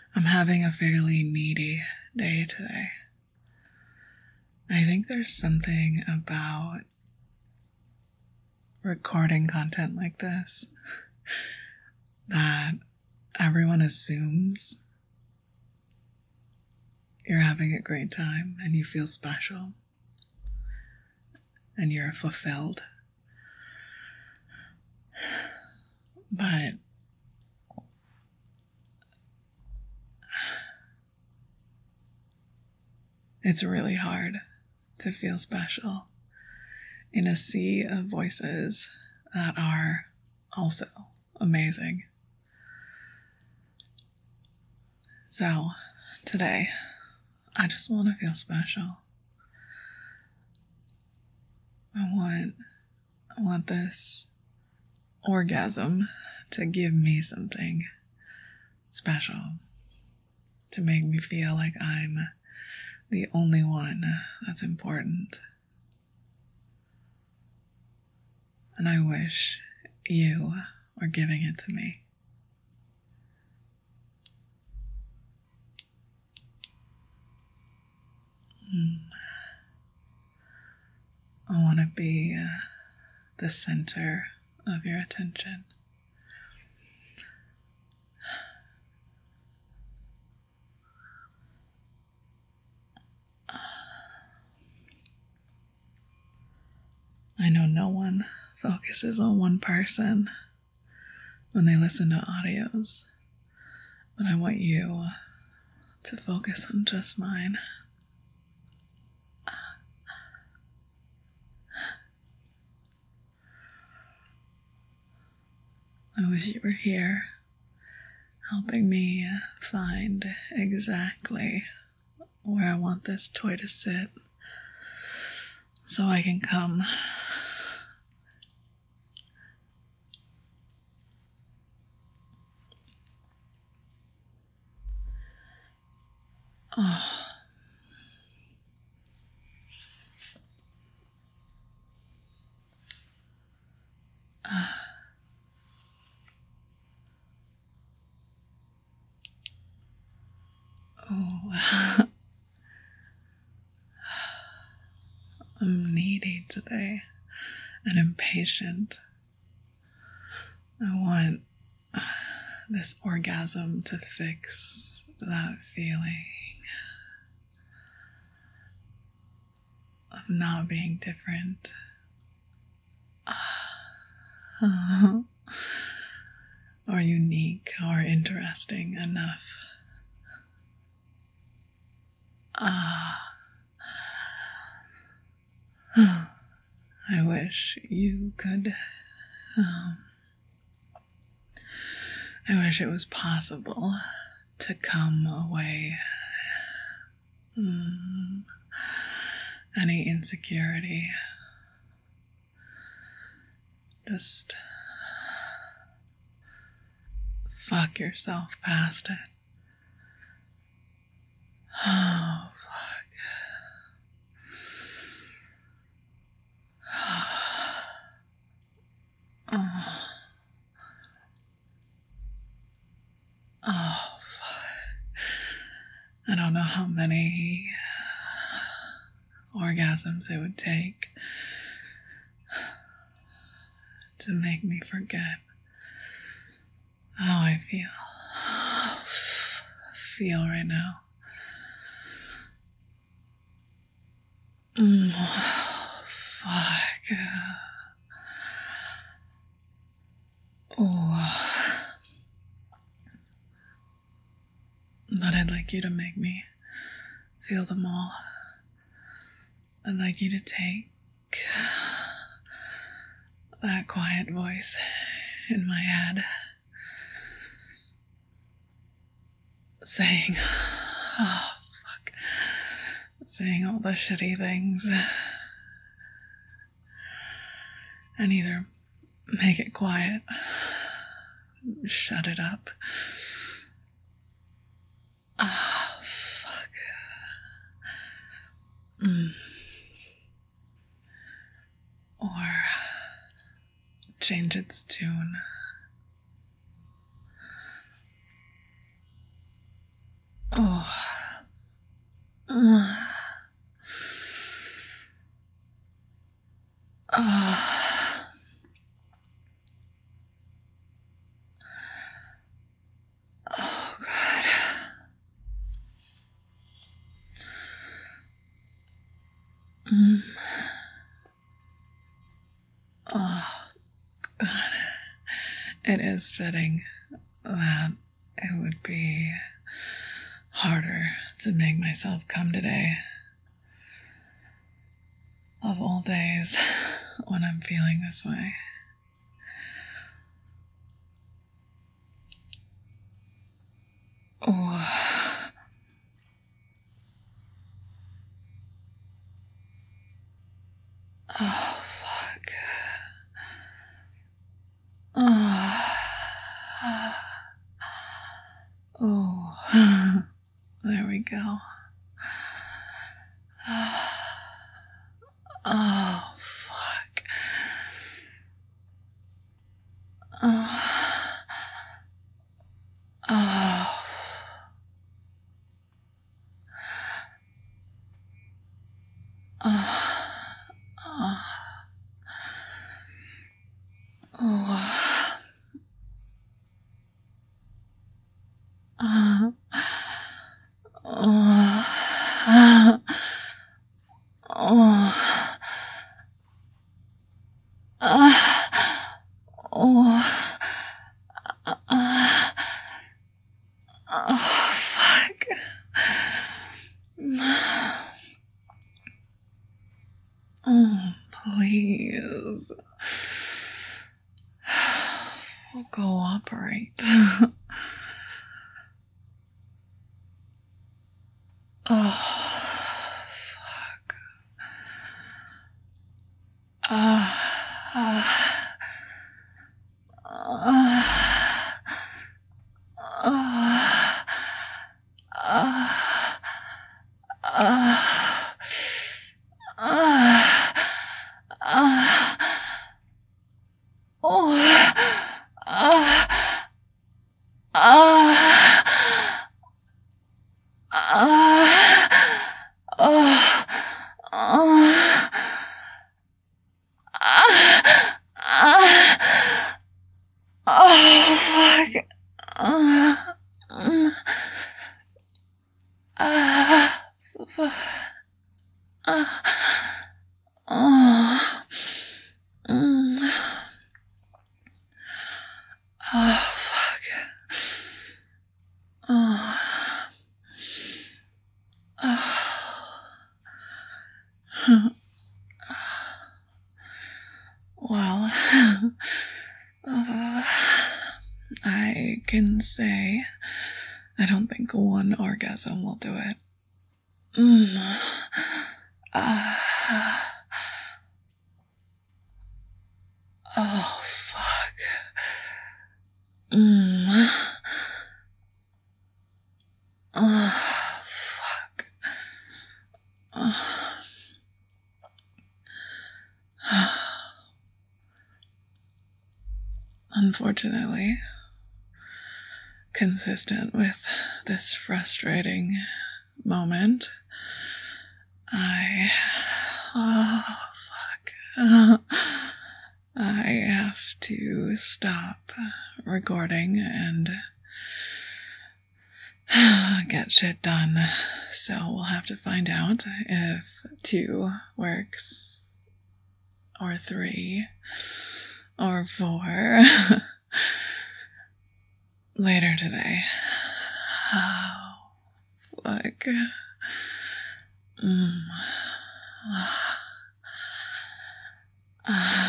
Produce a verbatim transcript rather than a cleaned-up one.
I'm having a fairly needy day today. I think there's something about recording content like this that everyone assumes you're having a great time and you feel special and you're fulfilled. But it's really hard to feel special in a sea of voices that are also amazing. So today, I just want to feel special. I want, I want this orgasm to give me something special, to make me feel like I'm the only one that's important. And I wish you were giving it to me. Mm. I want to be uh, the center of your attention. I know no one focuses on one person when they listen to audios, but I want you to focus on just mine. I wish you were here, helping me find exactly where I want this toy to sit, so I can come oh. Oh, I'm needy today and impatient. I want this orgasm to fix that feeling of not being different. Or unique or interesting enough. Ah. I wish you could. Um, I wish it was possible to come away. Mm, any insecurity. Just fuck yourself past it. Oh, fuck. Oh. Oh, fuck. I don't know how many orgasms it would take to make me forget how I feel. Feel right now. Mm, oh, fuck. Oh. But I'd like you to make me feel them all. I'd like you to take that quiet voice in my head saying, oh, fuck, saying all the shitty things, and either make it quiet, shut it up. Ah, oh, fuck. Mm. Or change its tune. Oh. Oh. Oh, God. Mm. Oh, God. It is fitting that it would be harder to make myself come today. Of all days, when I'm feeling this way. Oh. Oh, fuck. Oh. Oh. There we go. Oh, fuck. Oh. Oh. Oh. Oh. Oh. Oh. Oh. Oh. Oh. Oh, fuck. Oh, please. We'll cooperate. Oh, fuck. Uh, uh, uh, uh, uh, uh, uh, uh, oh, uh, uh, uh, oh, oh, ah, ah, oh, fuck. Ah, mm, ah, fuck. Ah, oh, mm, oh, fuck. Oh, oh. Well, uh, I can say I don't think one orgasm will do it. Mm. Uh, oh, fuck. Mm. Oh, fuck. Oh. Unfortunately, consistent with this frustrating moment, I. Oh, fuck. I have to stop recording and get shit done. So we'll have to find out if two works, or three, or four later today. Oh, fuck. Mm.